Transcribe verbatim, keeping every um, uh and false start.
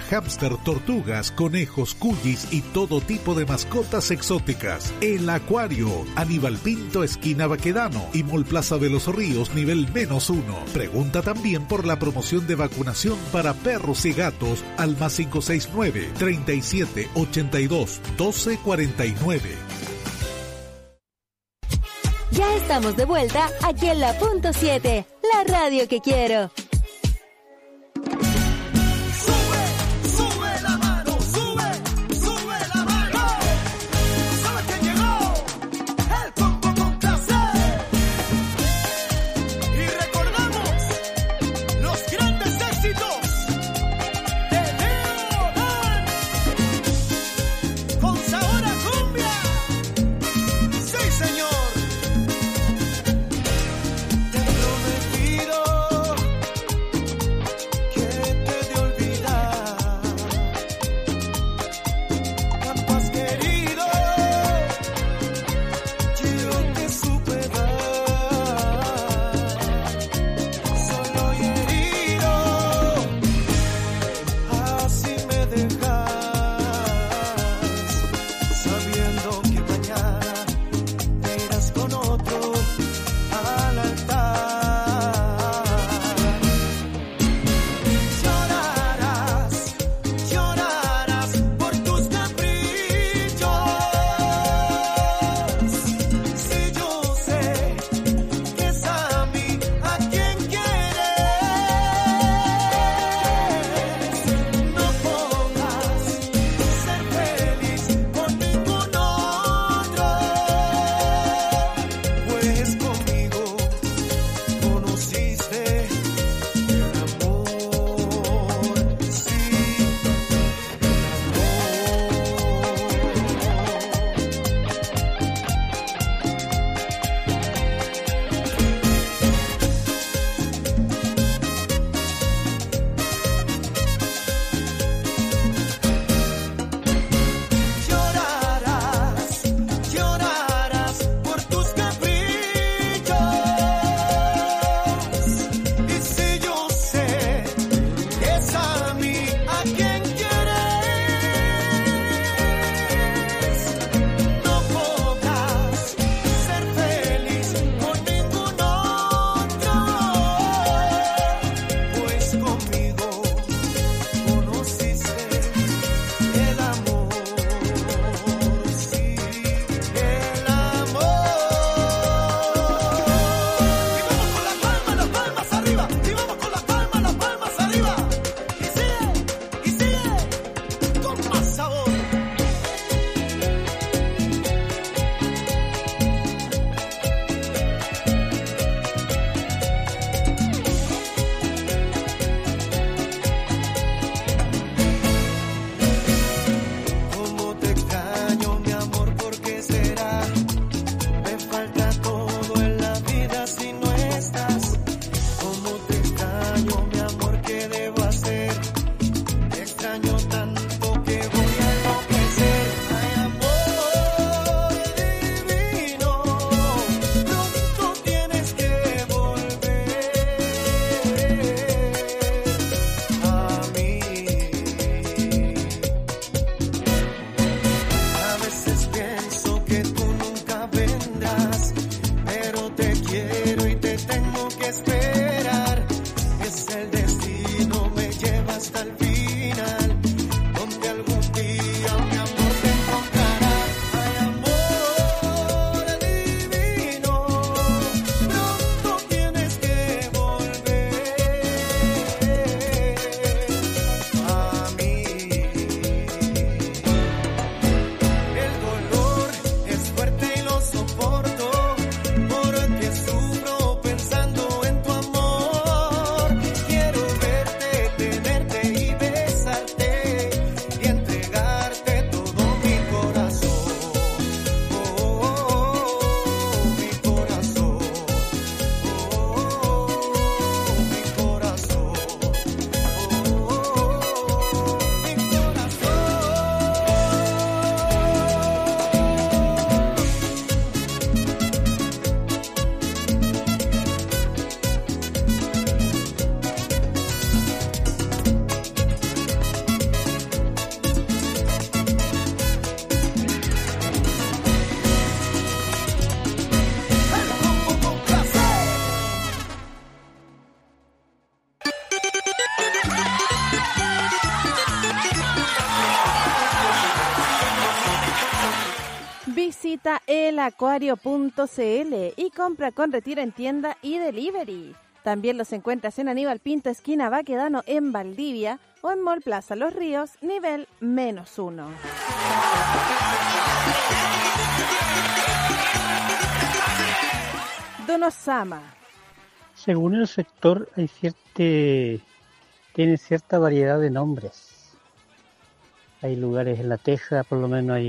hámster, tortugas, conejos, cuyis y todo tipo de mascotas exóticas. El Acuario, Aníbal Pinto, esquina Baquedano y Mall Plaza de los Ríos, nivel menos uno. Pregunta también por la promoción de vacunación para perros y gatos al más cinco seis nueve, treinta y siete, ochenta y dos, doce cuarenta y nueve. Ya estamos de vuelta aquí en la punto siete, la radio que quiero. Visita el acuario punto c l y compra con retiro en tienda y delivery. También los encuentras en Aníbal Pinto, esquina Baquedano, en Valdivia, o en Mall Plaza Los Ríos, nivel menos uno. Donosama. Según el sector, hay cierta, tiene cierta variedad de nombres. Hay lugares en La Teja, por lo menos hay